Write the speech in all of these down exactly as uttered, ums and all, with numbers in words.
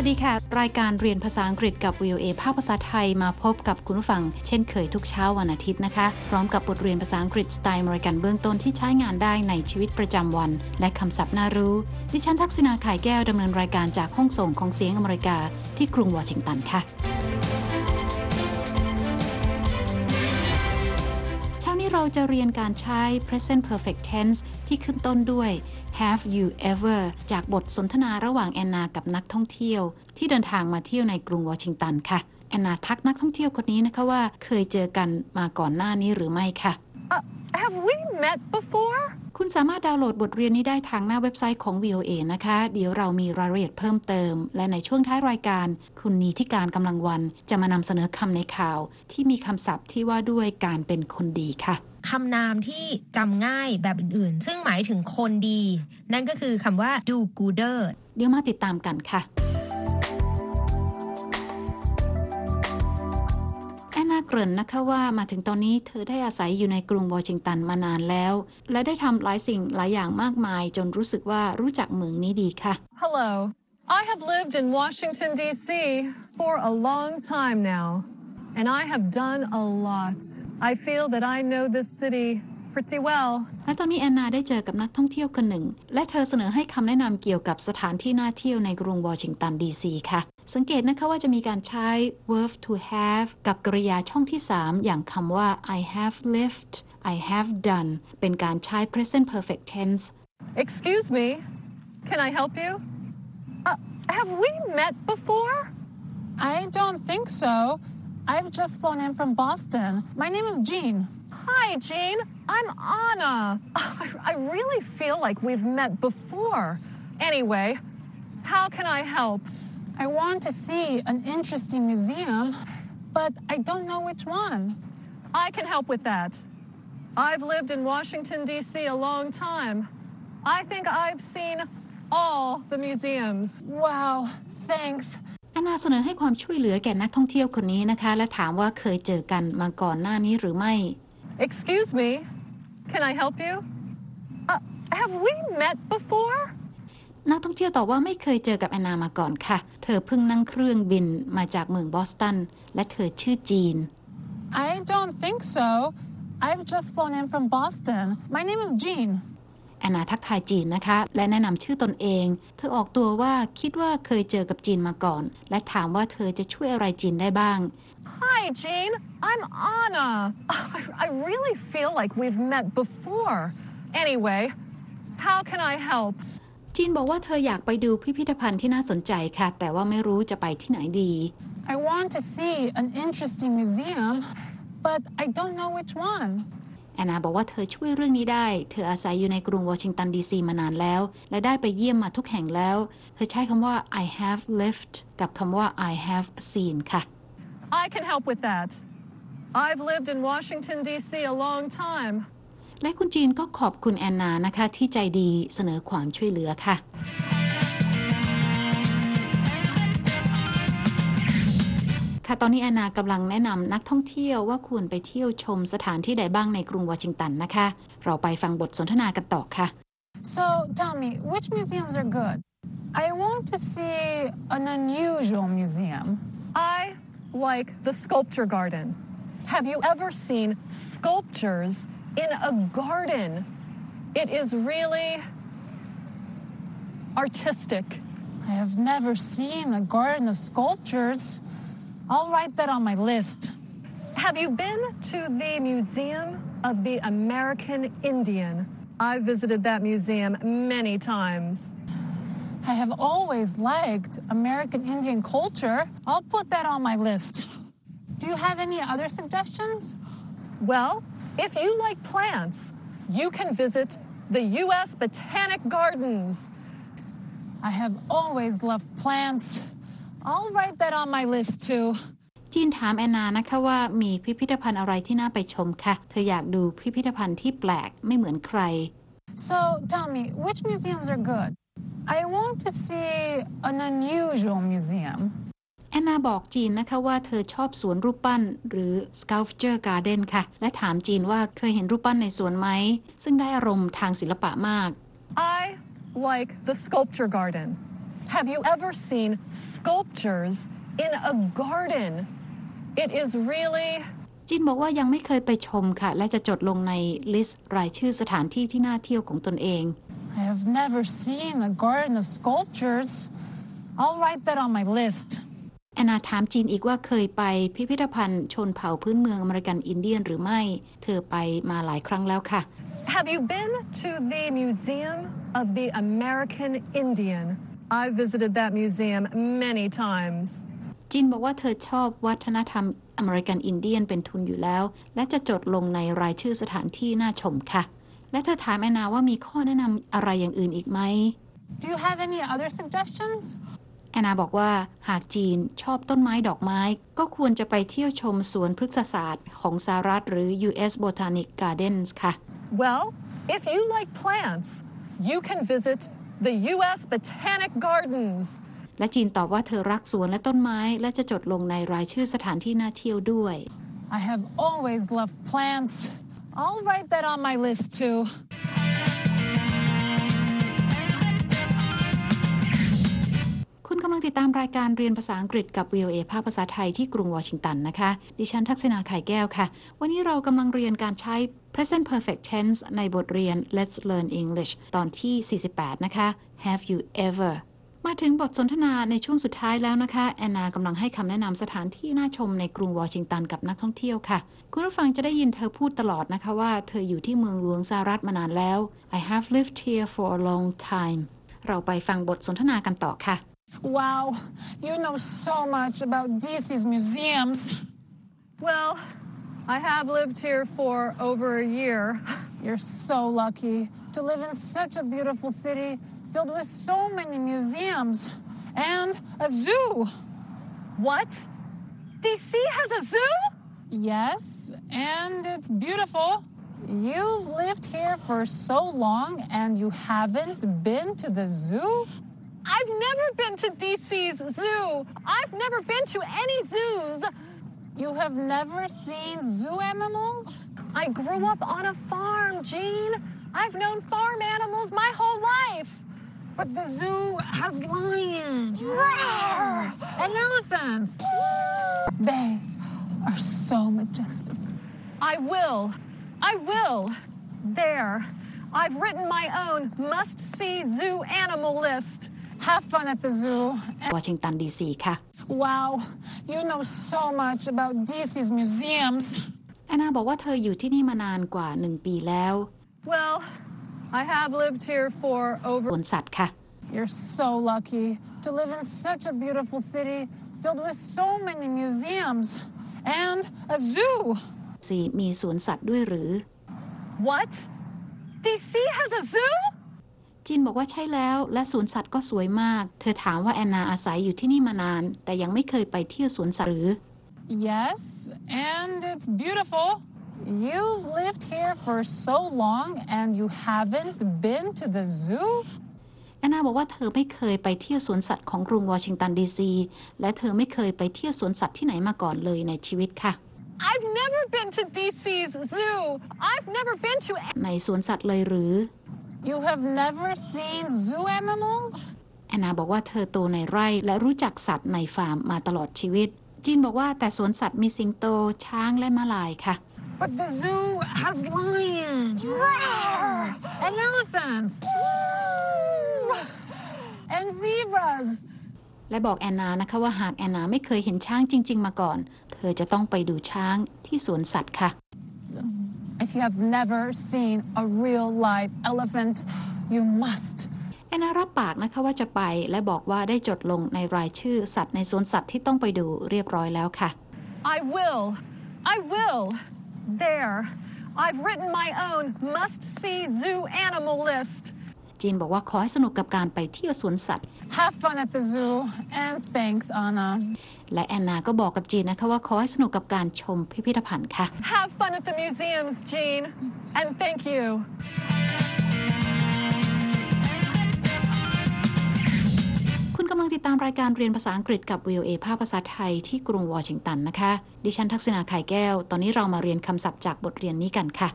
สดีค่ะรายการเรียนภาษาอังกฤษกับ วี โอ เอ ภาคภาษาไทยมาพบกับคุณผู้ฟังเช่นเคยทุกเช้าวันอาทิตย์นะคะพร้อมกับบทเรียนภาษาอังกฤษสไตล์อเมริกันเบื้องต้นที่ใช้งานได้ในชีวิตประจำวันและคำศัพท์น่ารู้ดิฉันทักษณาข่ายแก้วดำเนินรายการจากห้องส่งของเสียงอเมริกาที่กรุงวอชิงตันค่ะเราจะเรียนการใช้ present perfect tense ที่ขึ้นต้นด้วย have you ever จากบทสนทนาระหว่างแอนนากับนักท่องเที่ยวที่เดินทางมาเที่ยวในกรุงวอชิงตันค่ะแอนนาทักนักท่องเที่ยวคนนี้นะคะว่าเคยเจอกันมาก่อนหน้านี้หรือไม่ค่ะ uh, Have we met before? คุณสามารถดาวน์โหลดบทเรียนนี้ได้ทางหน้าเว็บไซต์ของ วี โอ เอ นะคะเดี๋ยวเรามีรายละเอียดเพิ่มเติมและในช่วงท้ายรายการคุณนีธิการกำลังวันจะมานำเสนอคำในข่าวที่มีคำศัพท์ที่ว่าด้วยการเป็นคนดีค่ะคำนามที่จำง่ายแบบอื่นๆซึ่งหมายถึงคนดีนั่นก็คือคำว่า do gooder เดี๋ยวมาติดตามกันค่ะแอนนาเกริ่นนะคะว่ามาถึงตอนนี้เธอได้อาศัยอยู่ในกรุงวอชิงตันมานานแล้วและได้ทำหลายสิ่งหลายอย่างมากมายจนรู้สึกว่ารู้จักเมืองนี้ดีค่ะ Hello, I have lived in Washington ดี ซี for a long time now and I have done a lot.I feel that I know this city pretty well. และตอนนี้แอนนาได้เจอกับนักท่องเที่ยวคนหนึ่งและเธอเสนอให้คำแนะนำเกี่ยวกับสถานที่น่าเที่ยวในกรุงวอชิงตันดีซีค่ะสังเกตนะคะว่าจะมีการใช้ verb to have กับกริยาช่องที่สามอย่างคำว่า I have lived I have done เป็นการใช้ present perfect tense Excuse me, can I help you? Uh, have we met before? I don't think so.I've just flown in from Boston. My name is Jean. Hi, Jean. I'm Anna. I, I really feel like we've met before. Anyway, how can I help? I want to see an interesting museum, but I don't know which one. I can help with that. I've lived in Washington, D C a long time. I think I've seen all the museums. Wow, thanks. แอนนาเสนอให้ความช่วยเหลือแก่นักท่องเที่ยวคนนี้นะคะและถามว่าเคยเจอกันมาก่อนหน้านี้หรือไม่ Excuse me, can I help you? Uh, have we met before? นักท่องเที่ยวตอบว่าไม่เคยเจอกับแอนนามาก่อนค่ะเธอเพิ่งนั่งเครื่องบินมาจากเมืองบอสตันและเธอชื่อจีน I don't think so. I've just flown in from Boston. My name is Jean. แอนนาทักทายจีนนะคะและแนะนำชื่อตนเองเธอออกตัวว่าคิดว่าเคยเจอกับจีนมาก่อนและถามว่าเธอจะช่วยอะไรจีนได้บ้าง Hi Jean, I'm Anna. I, I really feel like we've met before. Anyway, how can I help? จีนบอกว่าเธออยากไปดูพิพิธภัณฑ์ที่น่าสนใจค่ะแต่ว่าไม่รู้จะไปที่ไหนดี I want to see an interesting museum, but I don't know which one. แอนนาบอกว่าเธอช่วยเรื่องนี้ได้เธออาศัยอยู่ในกรุงวอชิงตันดีซีมานานแล้วและได้ไปเยี่ยมมาทุกแห่งแล้วเธอใช้คำว่า I have lived กับคำว่า I have seen ค่ะ I can help with that. I've lived in Washington ดี ซี a long time. และคุณจีนก็ขอบคุณแอนนานะคะที่ใจดีเสนอความช่วยเหลือค่ะค่ะตอนนี้แอนนากำลังแนะนำนักท่องเที่ยวว่าควรไปเที่ยวชมสถานที่ใดบ้างในกรุงวอชิงตันนะคะเราไปฟังบทสนทนากันต่อค่ะ So tell me, which museums are good? I want to see an unusual museum. I like the sculpture garden. Have you ever seen sculptures in a garden? It is really artistic. I have never seen a garden of sculptures.I'll write that on my list. Have you been to the Museum of the American Indian? I've visited that museum many times. I have always liked American Indian culture. I'll put that on my list. Do you have any other suggestions? Well, if you like plants, you can visit the U S Botanic Gardens. I have always loved plants.I'll write that on my list too. จีนถามแอนนานะคะว่ามีพิพิธภัณฑ์อะไรที่น่าไปชมค่ะเธออยากดูพิพิธภัณฑ์ที่แปลกไม่เหมือนใคร So tell me, which museums are good? I want to see an unusual museum. แอนนาบอกจีนนะคะว่าเธอชอบสวนรูปปั้นหรือ sculpture garden ค่ะและถามจีนว่าเคยเห็นรูปปั้นในสวนไหมซึ่งได้อารมณ์ทางศิลปะมาก I like the sculpture garden. Have you ever seen sculptures in a garden? It is really จินบอกว่ายังไม่เคยไปชมค่ะและจะจดลงในลิสต์รายชื่อสถานที่ที่น่าเที่ยวของตนเอง I have never seen a garden of sculptures. I'll write that on my list. แอนนาถามจีนอีกว่าเคยไปพิพิธภัณฑ์ชนเผ่าพื้นเมืองอเมริกันอินเดียนหรือไม่เธอไปมาหลายครั้งแล้วค่ะ Have you been to the Museum of the American Indian? I've visited that museum many times. จินบอกว่าเธอชอบวัฒนธรรมอเมริกันอินเดียนเป็นทุนอยู่แล้วและจะจดลงในรายชื่อสถานที่น่าชมค่ะและเธอถามแอนนาว่ามีข้อแนะนำอะไรอย่างอื่นอีกไหม Do you have any other suggestions? แอนนาบอกว่าหากจีนชอบต้นไม้ดอกไม้ก็ควรจะไปเที่ยวชมสวนพฤกษศาสตร์ของสหรัฐหรือ ยู เอส Botanic Gardens ค่ะ Well, if you like plants, you can visit the ยู เอส Botanic Gardens. และจีนตอบว่าเธอรักสวนและต้นไม้และจะจดลงในรายชื่อสถานที่น่าเที่ยวด้วย I have always loved plants. I'll write that on my list too. คุณกำลังติดตามรายการเรียนภาษาอังกฤษกับ วี โอ เอ ภาคภาษาไทยที่กรุงวอชิงตันนะคะดิฉันทักษณาไข่แก้วค่ะวันนี้เรากำลังเรียนการใช้ present perfect tense ในบทเรียน Let's Learn English ตอนที่สี่สิบแปดนะคะ Have you ever มาถึงบทสนทนาในช่วงสุดท้ายแล้วนะคะแอนนากำลังให้คำแนะนำสถานที่น่าชมในกรุงวอชิงตันกับนักท่องเที่ยวค่ะคุณผู้ฟังจะได้ยินเธอพูดตลอดนะคะว่าเธออยู่ที่เมืองหลวงสหรัฐมานานแล้ว I have lived here for a long time เราไปฟังบทสนทนากันต่อค่ะ Wow, you know so much about ดี ซี's museums. Well, I have lived here for over a year. You're so lucky to live in such a beautiful city filled with so many museums and a zoo. What? ดี ซี has a zoo? Yes, and it's beautiful. You've lived here for so long and you haven't been to the zoo?I've never been to ดี ซี's zoo. I've never been to any zoos. You have never seen zoo animals? I grew up on a farm, Jean. I've known farm animals my whole life. But the zoo has lions and elephants. They are so majestic. I will. I will. There. I've written my own must-see zoo animal list.Have fun at the zoo. วอชิงตันดีซีค่ะ Wow, you know so much about ดี ซี's museums. แอนนาบอกว่าเธออยู่ที่นี่มานานกว่าหนึ่งปีแล้ว Well, I have lived here for over สวนสัตว์ค่ะ You're so lucky to live in such a beautiful city filled with so many museums and a zoo. ซีมีสวนสัตว์ด้วยหรือ What? ดี ซี has a zoo? จินบอกว่าใช่แล้วและสวนสัตว์ก็สวยมากเธอถามว่าแอนนาอาศัยอยู่ที่นี่มานานแต่ยังไม่เคยไปเที่ยวสวนสัตว์หรือ Yes, and it's beautiful. You've lived here for so long and you haven't been to the zoo? แอนนาบอกว่าเธอไม่เคยไปเที่ยวสวนสัตว์ของกรุงวอชิงตันดีซีและเธอไม่เคยไปเที่ยวสวนสัตว์ที่ไหนมาก่อนเลยในชีวิตค่ะ I've never been to ดี ซี's zoo. I've never been to ในสวนสัตว์เลยหรือ You have never seen zoo animals? แอนนาบอกว่าเธอโตในไร่และรู้จักสัตว์ในฟาร์มมาตลอดชีวิตจินบอกว่าแต่สวนสัตว์มีสิงโตช้างและม้าลายค่ะ But the zoo has lions and elephants and zebras. และบอกแอนนานะคะว่าหากแอนนาไม่เคยเห็นช้างจริงๆมาก่อนเธอจะต้องไปดูช้างที่สวนสัตว์ค่ะ If you have never seen a real live elephant, you must. แอนนารับปากนะคะว่าจะไปและบอกว่าได้จดลงในรายชื่อสัตว์ในสวนสัตว์ที่ต้องไปดูเรียบร้อยแล้วค่ะ I will. I will. There. I've written my own must-see zoo animal list. จีนบอกว่าขอให้สนุกกับการไปเที่ยวสวนสัตว์ Have fun at the zoo and thanks, Anna. และแอนนาก็บอกกับจีนนะคะว่าขอให้สนุกกับการชมพิพิธภัณฑ์ค่ะ Have fun at the museums, Jean, and thank you. คุณกำลังติดตามรายการเรียนภาษาอังกฤษกับ วี โอ เอ ภาคภาษาไทยที่กรุงวอชิงตันนะคะดิฉันทักษณาไข่แก้วตอนนี้เรามาเรียนคำศัพท์จากบทเรียนนี้กันค่ะ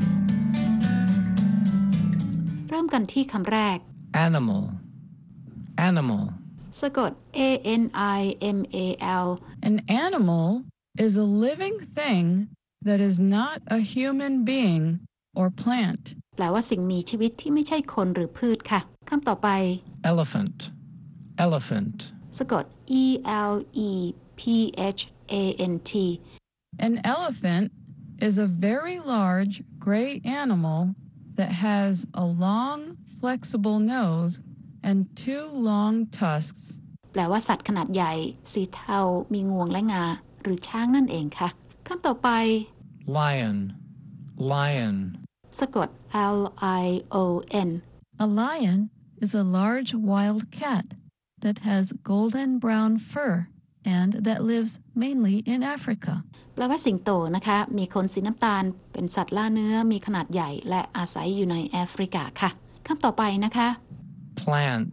เริ่มกันที่คำแรก Animal Animal. สะกด A N I M A L An animal is a living thing that is not a human being or plant. แปลว่าสิ่งมีชีวิตที่ไม่ใช่คนหรือพืชค่ะคำต่อไป Elephant. Elephant. สะกด E L E P H A N T An elephant is a very large gray animal that has a long, flexible nose and two long tusks. แปลว่าสัตว์ขนาดใหญ่สีเทามีงวงและงาหรือช้างนั่นเองค่ะคำต่อไป Lion. Lion. สะกด L I O N A lion is a large wild cat that has golden brown fur and that lives mainly in Africa. แปลว่าสิงโตนะคะมีขนสีน้ำตาลเป็นสัตว์ล่าเนื้อมีขนาดใหญ่และอาศัยอยู่ในแอฟริกาค่ะคำต่อไปนะคะ Plant.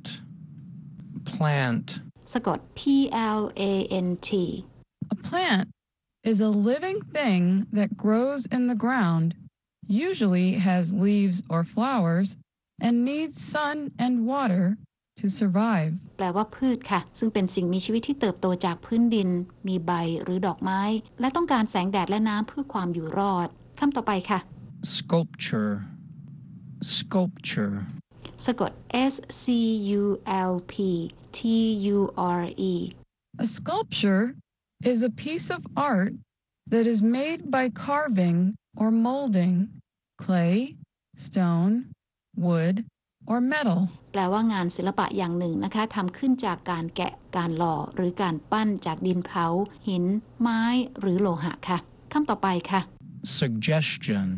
Plant. สะกด P L A N T A plant is a living thing that grows in the ground, usually has leaves or flowers, and needs sun and water to survive. แปลว่าพืชค่ะซึ่งเป็นสิ่งมีชีวิตที่เติบโตจากพื้นดินมีใบหรือดอกไม้และต้องการแสงแดดและน้ำเพื่อความอยู่รอดคำต่อไปค่ะ Sculpture. Sculpture. สะกด S C U L P T U R E A sculpture is a piece of art that is made by carving or molding clay, stone, wood, or metal. แปลว่างานศิลปะอย่างหนึ่งนะคะทำขึ้นจากการแกะการหล่อหรือการปั้นจากดินเผาหินไม้หรือโลหะค่ะคำต่อไปค่ะ Suggestion.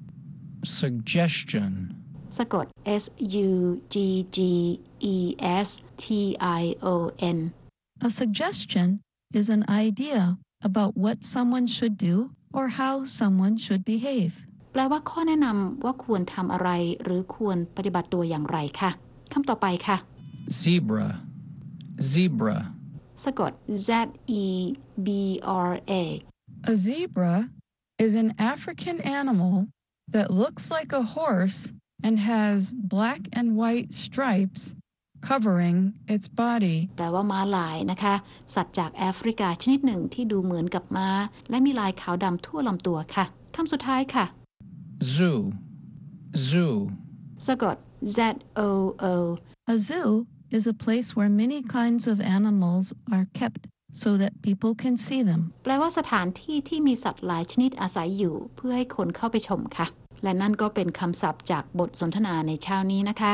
Suggestion. สะกด S U G G E S T I O N A suggestion is an idea about what someone should do or how someone should behave. แปลว่าข้อแนะนำว่าควรทำอะไรหรือควรปฏิบัติตัวอย่างไรค่ะคำต่อไปค่ะ Zebra. Zebra. สะกด Z E B R A A zebra is an African animal that looks like a horse and has black and white stripes covering its body. แปลว่าม้าลายนะคะสัตว์จากแอฟริกาชนิดหนึ่งที่ดูเหมือนกับม้าและมีลายขาวดำทั่วลำตัวค่ะคำสุดท้ายค่ะ Zoo. Zoo. สะกด Z O O A zoo is a place where many kinds of animals are kept so that people can see them. แปลว่าสถานที่ที่มีสัตว์หลายชนิดอาศัยอยู่เพื่อให้คนเข้าไปชมค่ะและนั่นก็เป็นคำศัพท์จากบทสนทนาในเช้านี้นะคะ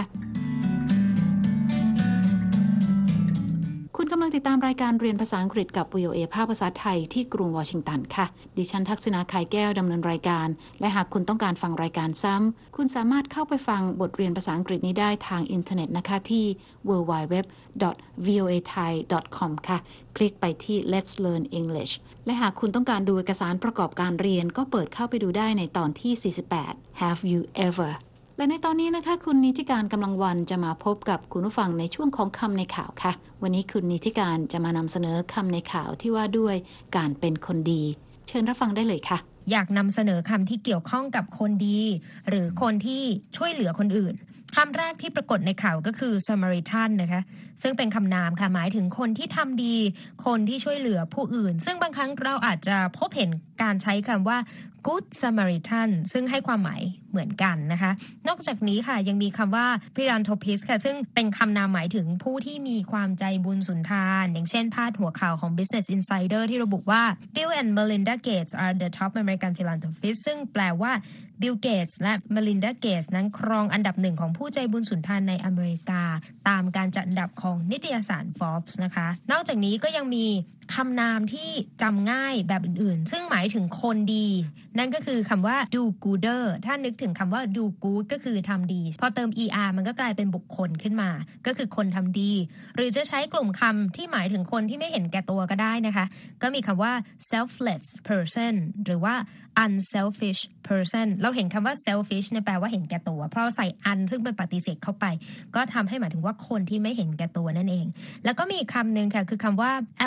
คุณกำลังติดตามรายการเรียนภาษาอังกฤษกับ วี โอ เอ ภาคภาษาไทยที่กรุงวอชิงตันค่ะดิฉันทักษณาไข่แก้วดำเนินรายการและหากคุณต้องการฟังรายการซ้ำคุณสามารถเข้าไปฟังบทเรียนภาษาอังกฤษนี้ได้ทางอินเทอร์เน็ตนะคะที่ ดับเบิลยู ดับเบิลยู ดับเบิลยู ดอท วี โอ เอ ไทย ดอท คอม ค่ะคลิกไปที่ Let's Learn English และหากคุณต้องการดูเอกสารประกอบการเรียนก็เปิดเข้าไปดูได้ในตอนที่ สี่สิบแปด Have you everและในตอนนี้นะคะคุณนิติการกำลังวันจะมาพบกับคุณผู้ฟังในช่วงของคำในข่าวค่ะวันนี้คุณนิติการจะมานำเสนอคำในข่าวที่ว่าด้วยการเป็นคนดีเชิญรับฟังได้เลยค่ะอยากนำเสนอคำที่เกี่ยวข้องกับคนดีหรือคนที่ช่วยเหลือคนอื่นคำแรกที่ปรากฏในข่าวก็คือ Samaritan นะคะซึ่งเป็นคำนามค่ะหมายถึงคนที่ทำดีคนที่ช่วยเหลือผู้อื่นซึ่งบางครั้งเราอาจจะพบเห็นการใช้คำว่า Good Samaritan ซึ่งให้ความหมายเหมือนกันนะคะนอกจากนี้ค่ะยังมีคำว่า Philanthropist ค่ะซึ่งเป็นคำนามหมายถึงผู้ที่มีความใจบุญสุนทานอย่างเช่นพาดหัวข่าวของ Business Insider ที่ระบุว่า Bill and Melinda Gates are the top American philanthropists ซึ่งแปลว่า Bill Gates และ Melinda Gates นั้นครองอันดับหนึ่งของผู้ใจบุญสุนทานในอเมริกาตามการจัดอันดับของนิตยสาร Forbes นะคะนอกจากนี้ก็ยังมีคำนามที่จำง่ายแบบอื่นๆซึ่งหมายถึงคนดีนั่นก็คือคำว่า do gooder ถ้านึกถึงคำว่า do good ก็คือทำดีพอเติม er มันก็กลายเป็นบุคคลขึ้นมาก็คือคนทำดีหรือจะใช้กลุ่มคำที่หมายถึงคนที่ไม่เห็นแก่ตัวก็ได้นะคะก็มีคำว่า selfless person หรือว่า unselfish person เราเห็นคำว่า selfish เนี่ยแปลว่าเห็นแก่ตัวเพราะใส่ un ซึ่งเป็นปฏิเสธเข้าไปก็ทำให้หมายถึงว่าคนที่ไม่เห็นแก่ตัวนั่นเองแล้วก็มีคำหนึ่งค่ะคือคำว่า altruistic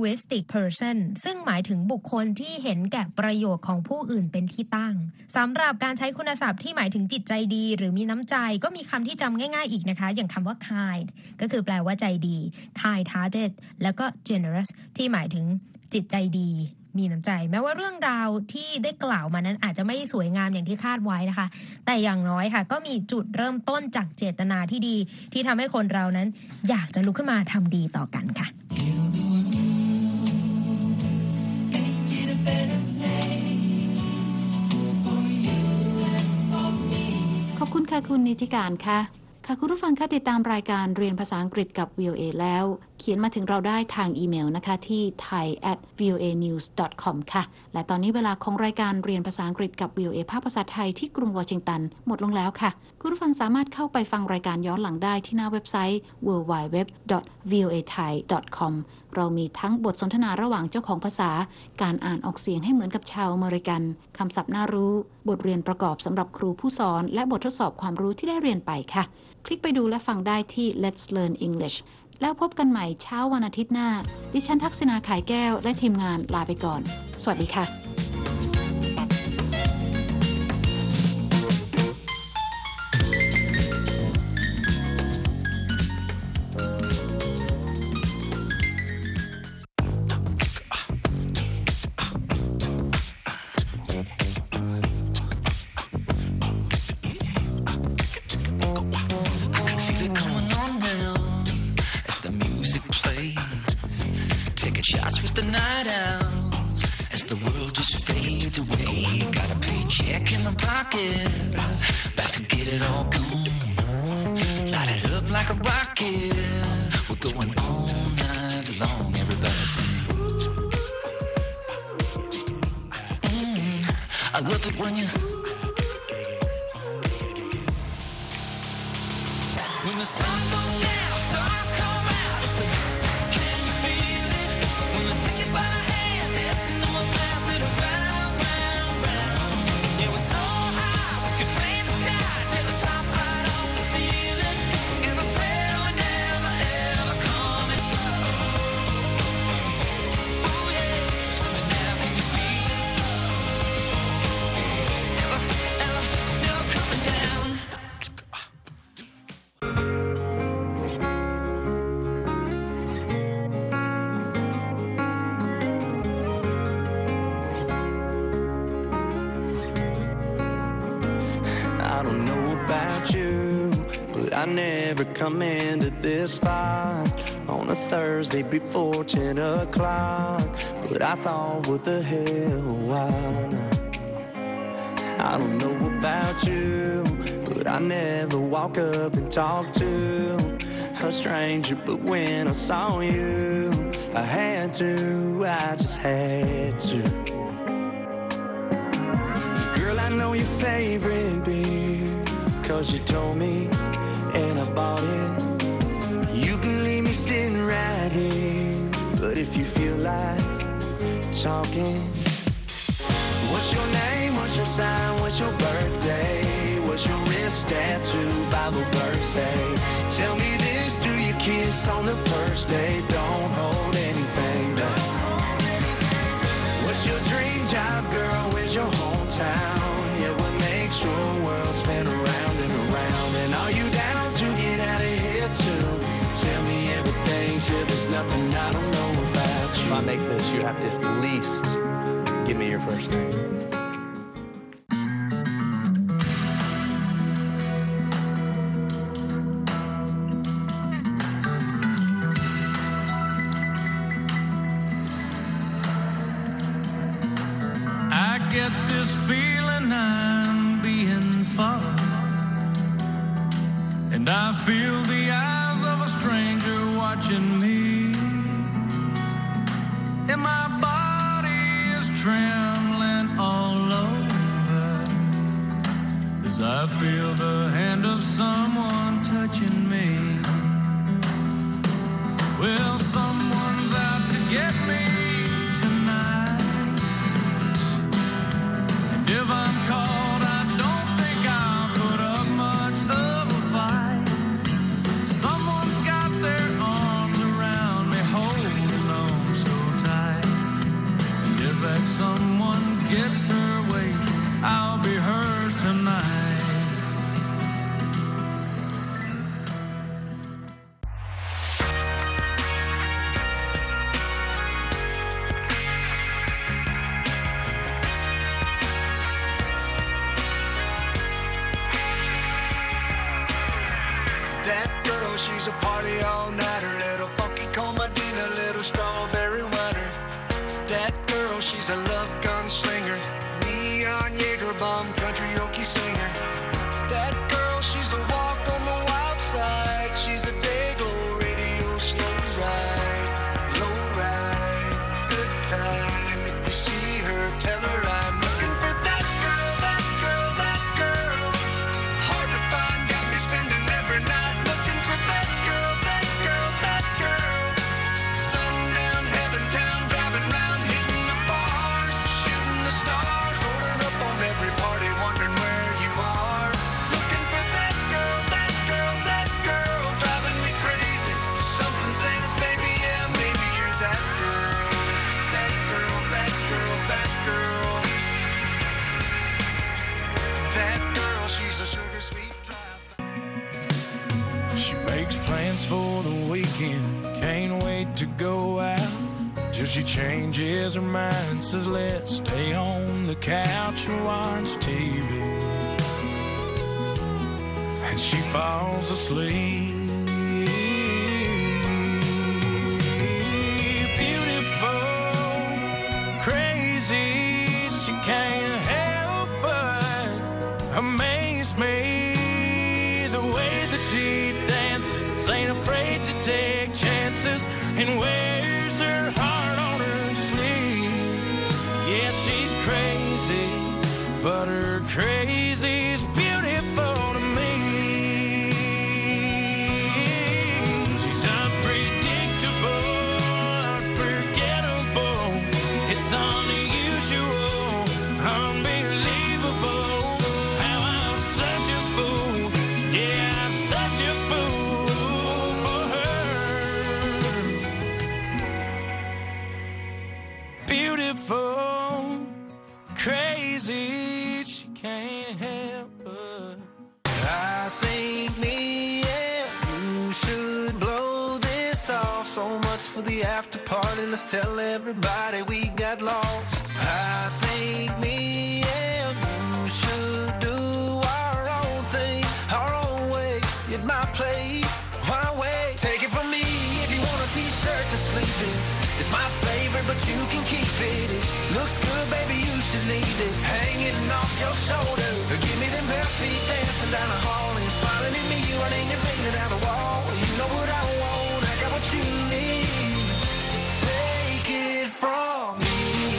altruistic person ซึ่งหมายถึงบุคคลที่เห็นแก่ประโยชน์ของผู้อื่นเป็นที่ตั้งสำหรับการใช้คุณศัพท์ที่หมายถึงจิตใจดีหรือมีน้ำใจก็มีคำที่จำง่ายๆอีกนะคะอย่างคำว่า kind ก็คือแปลว่าใจดี kind hearted แล้วก็ generous ที่หมายถึงจิตใจดีมีน้ำใจแม้ว่าเรื่องราวที่ได้กล่าวมานั้นอาจจะไม่สวยงามอย่างที่คาดไว้นะคะแต่อย่างน้อยค่ะก็มีจุดเริ่มต้นจากเจตนาที่ดีที่ทำให้คนเรานั้นอยากจะลุกขึ้นมาทำดีต่อกันค่ะขอบคุณค่ะคุณนิติการค่ะค่ะคุณผู้ฟังคะติดตามรายการเรียนภาษาอังกฤษกับ วี โอ เอ แล้วเขียนมาถึงเราได้ทางอีเมลนะคะที่ ไทย แอท วี โอ เอ นิวส์ ดอท คอม ค่ะและตอนนี้เวลาของรายการเรียนภาษาอังกฤษกับ วี โอ เอ ภาคภาษาไทยที่กรุงวอชิงตันหมดลงแล้วค่ะคุณผู้ฟังสามารถเข้าไปฟังรายการย้อนหลังได้ที่หน้าเว็บไซต์ ดับเบิลยู ดับเบิลยู ดับเบิลยู ดอท วี โอ เอ ไทย ดอท คอม เรามีทั้งบทสนทนาระหว่างเจ้าของภาษาการอ่านออกเสียงให้เหมือนกับชาวอเมริกันคำศัพท์น่ารู้บทเรียนประกอบสำหรับครูผู้สอนและบททดสอบความรู้ที่ได้เรียนไปค่ะคลิกไปดูและฟังได้ที่ Let's Learn English แล้วพบกันใหม่เช้าวันอาทิตย์หน้าดิฉันทักษณาขายแก้วและทีมงานลาไปก่อนสวัสดีค่ะ Shots with the night owls as the world just fades away. Got a paycheck in my pocket, about to get it all gone. Light it up like a rocket. We're going all night long. Everybody sing. Mm, I love it when you. When the sun goes down, stars come out. It's a by the hand, dancing on my glass it around, round, round. It was so high, we could paint the sky till the top right off the ceiling. And I swear we're never ever coming home. Oh yeah, tell me now, can you feel it? Never, ever, never coming down. I don't know about you, but I never come into this spot on a Thursday before ten o'clock. But I thought, what the hell, why not? I don't know about you, but I never walk up and talk to a stranger. But when I saw you, I had to, I just had to. I know your favorite beer, cause you told me, and I bought it. You can leave me sitting right here, but if you feel like talking, what's your name, what's your sign, what's your birthday, what's your wrist tattoo, Bible verse say? Tell me this, do you kiss on the first day? Don't hold anything back. What's your dream job, girl, where's your hometown? Yeah, what makes your world spin around and around? And are you down to get out of here too? Tell me everything till there's nothing I don't know about you. If I make this, you have to at least give me your first name. I get this feeling I'm being followed, and I feel the eyes of a stranger watching me, and my body is trembling all over as I feel the hand of someone touching me. Well, someone's out to get me tonight, and if I'm caught, I don't think I'll put up much of a fight. Someone's got their arms around me, holding on so tight. makes plans for the weekend, can't wait to go out. Till she changes her mind, says let's stay on the couch and watch T V. And she falls asleep. Beautiful, crazy, she can't help but amaze me. The way that she dances, ain't afraid to take chances, and wears her heart on her sleeve. Yeah, she's crazy, but her crazy's beautiful to me. She's unpredictable, unforgettable. It's unusual, unbelievable. How I'm such a fool. Yeah, I'm such a fool for her. Beautiful, crazy, she can't help but. I think me and you should blow this off. So much for the after party, let's tell everybody we got lost. I think me and you should do our own thing, our own way, at my place. Why wait? Take it from me, if you want a t-shirt to sleep in, it's my favorite, but you can keep it. It looks good, baby, you should leave it hanging off your shoulder. Give me them bare feet dancing down the hall and smiling at me, running your finger down the wall. You know what I want, I got what you need. Take it from me.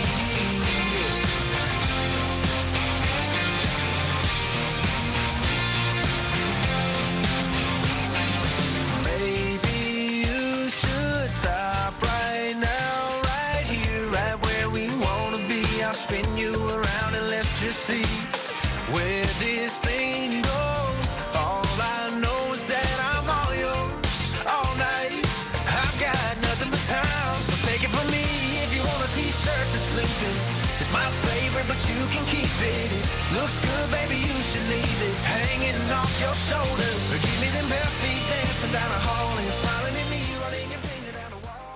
Maybe you should stop right now, right here, right where we wanna be. I'll spin you around and let's just see where this thing goes. All I know is that I'm all yours all night. I've got nothing but time, so take it from me. If you want a t-shirt to sleep in, it's my favorite, but you can keep it. It looks good, baby, you should leave it hanging off your shoulder. Give me them bare feet dancing down the hall and smiling at me, running your finger down the wall.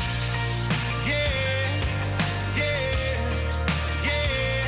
Yeah, yeah, yeah.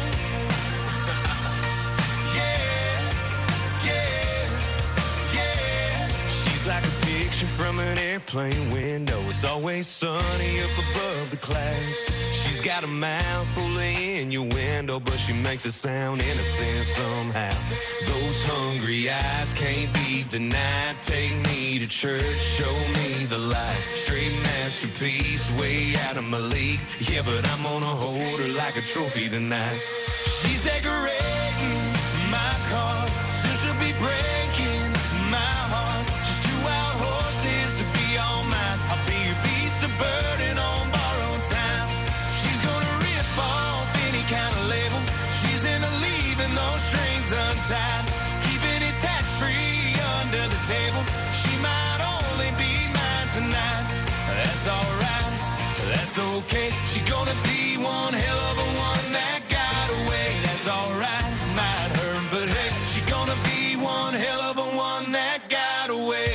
Yeah, yeah, yeah. She's like a picture from an airplane window. It's always sunny up above the clouds. She's got a mouth full of innuendo, but she makes it sound innocent somehow. Those hungry eyes can't be denied. Take me to church, show me the light. Straight masterpiece, way out of my league. Yeah, but I'm gonna hold her like a trophy tonight. She's decorating my car, soon she'll be breaking my heart. Just two wild horses to be all mine. I'll be a beast of burden on borrowed time. She's gonna rip off any kind of label. She's into leaving those strings untied, keeping it tax-free under the table. She might only be mine tonight. That's alright, that's okay. She's gonna be one hell of a one that got away. That's alright, might hurt, but hey, she's gonna be one hell of a one that got away.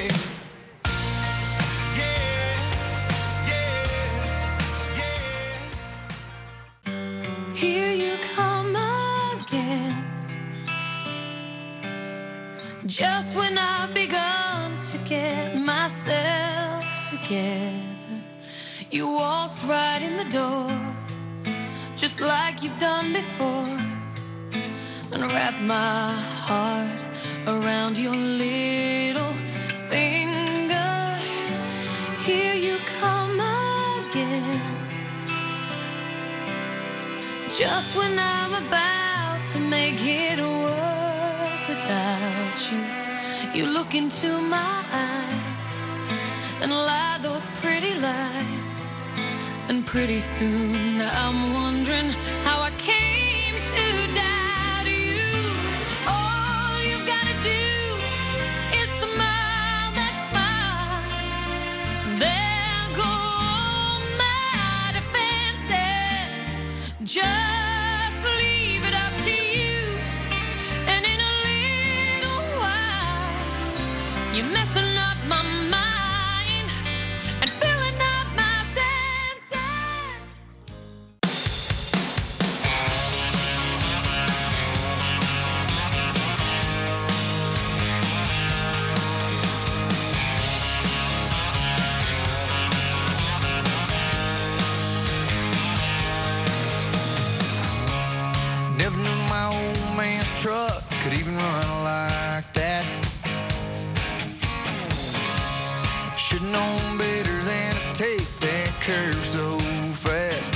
Yeah, yeah, yeah. Here you come again, just when I've begun to get myself together. You waltzed right in the door, just like you've done before, and wrapped my heart around your little finger. Here you come again, just when I'm about to make it work without you. You look into my eyes and lie those pretty lies, and pretty soon I'm wondering how I came to doubt you. All you gotta do is smile that smile, there go all my defenses. Just leave it up to you, and in a little while you're messing up my mind and filling up my senses. Never knew my old man's truck could even run like that. Should've known better than to take that curve so fast.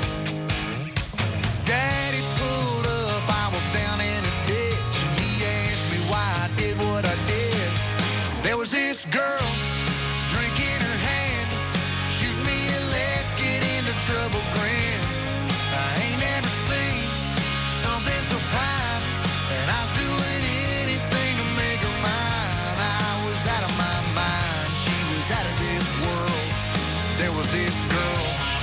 Daddy pulled up, I was down in a ditch, and he asked me why I did what I did. There was this girl, drink in her hand, shoot me a let's get into trouble grin. I ain't never seen something so fine, and I was doing anything to make her mine. I was out of my mind, she was out of this world. There was this girl.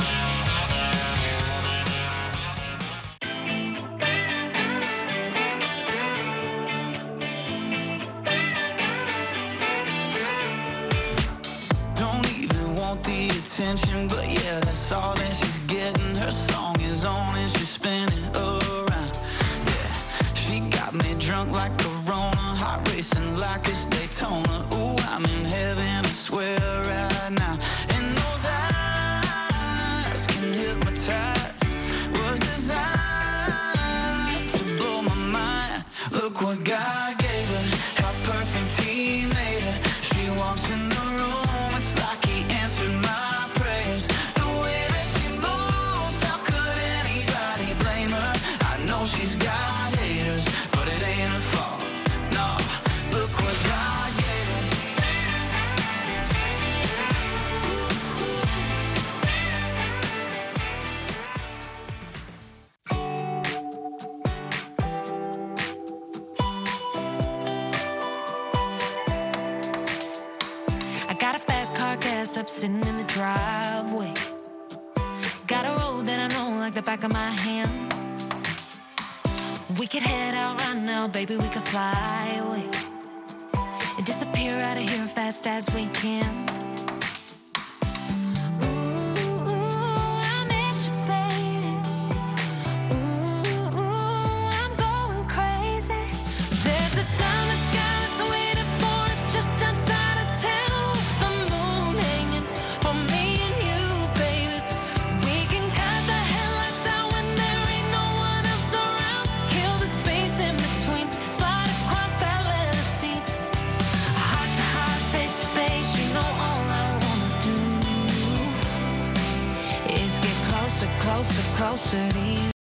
Don't even want the attention, but yeah, that's all that she's getting. Her song is on and she's spinning around. Yeah, she got me drunk like Corona, heart racing like it's Daytona. Ooh, I'm in heaven, I swear right now. And those eyes can hypnotize, was designed to blow my mind. Look what God gave her, how perfect He made her. She walks in the room, it's like He answered my prayers. The way that she moves, how could anybody blame her? I know she's got haters, but it ain't her fault. No, look what God gave her. I got a fast car gassed up sitting in the driveway. Got a road that I know like the back of my hand. We could head out right now, baby, we could fly away and disappear out of here fast as we can. Ooh, I miss you, baby. Ooh, I'm going crazy. There's a diamond sky that's waiting for us just outside of town. The moon hanging for me and you, baby. We can cut the headlights out when there ain't no one else around. Kill the space in between, slide across that leather seat. Heart to heart, face to face, you know all I wanna do is get closer, closer, closer to you.